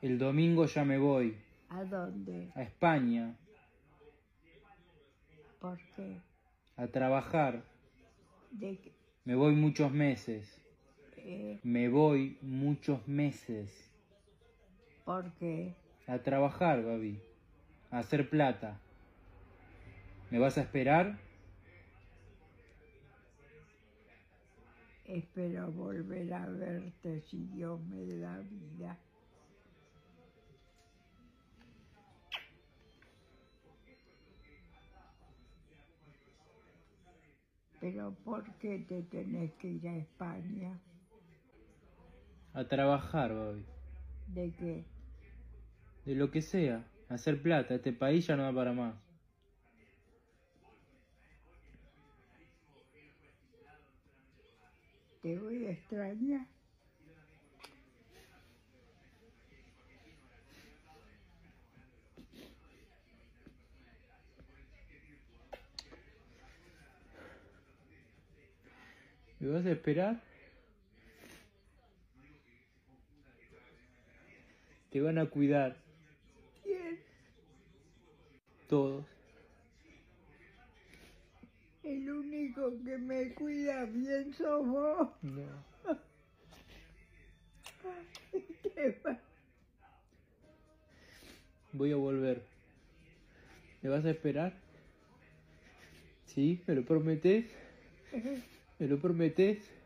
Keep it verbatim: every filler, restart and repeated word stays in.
El domingo ya me voy. ¿A dónde? A España. ¿Por qué? A trabajar. ¿De qué? Me voy muchos meses. Eh, Me voy muchos meses. ¿Por qué? A trabajar, Gaby. A hacer plata. ¿Me vas a esperar? Espero volver a verte si Dios me da vida. Pero ¿por qué te tenés que ir a España? A trabajar, Gaby. ¿De qué? De lo que sea. A hacer plata. Este país ya no da para más. ¿Te voy a extrañar? ¿Me vas a esperar? Te van a cuidar. ¿Quién? Todos. El único que me cuida bien sos vos. No. ¿Qué va? Voy a volver. ¿Me vas a esperar? ¿Sí? ¿Me lo prometés? ¿Me lo prometés?